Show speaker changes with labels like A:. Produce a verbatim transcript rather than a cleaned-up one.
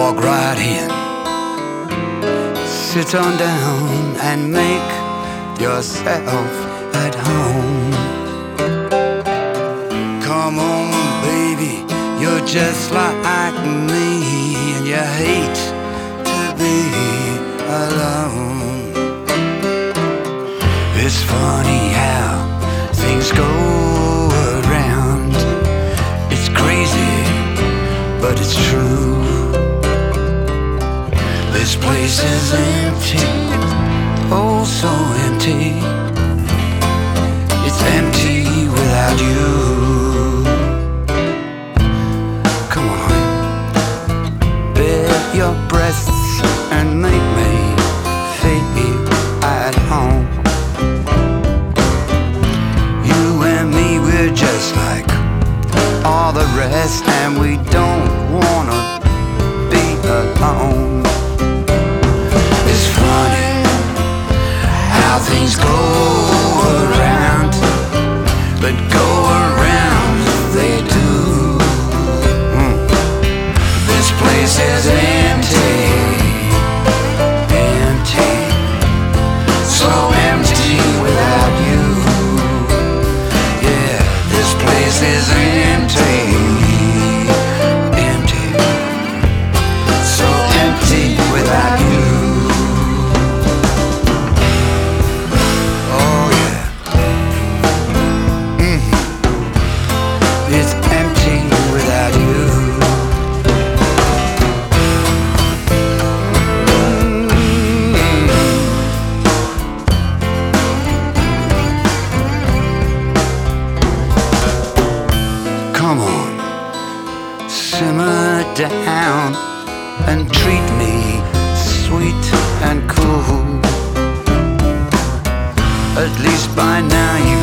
A: walk right in. Sit on down and make yourself at home. Come on, baby, you're just like me, and you hate to be alone. It's funny how things go around. It's crazy, but it's true. This place is empty, oh so empty. It's empty without you. Come on, bare your breasts and make me feel at home. You and me, we're just like all the rest, and we don't wanna be alone. It's funny how things go around, but go around they do. Mm. This place is empty, empty, so empty without you. Yeah, this place is empty, empty, so empty without you. Oh yeah, mm-hmm. It's empty without you. Come on, simmer down and treat me sweet and cool. At least by now you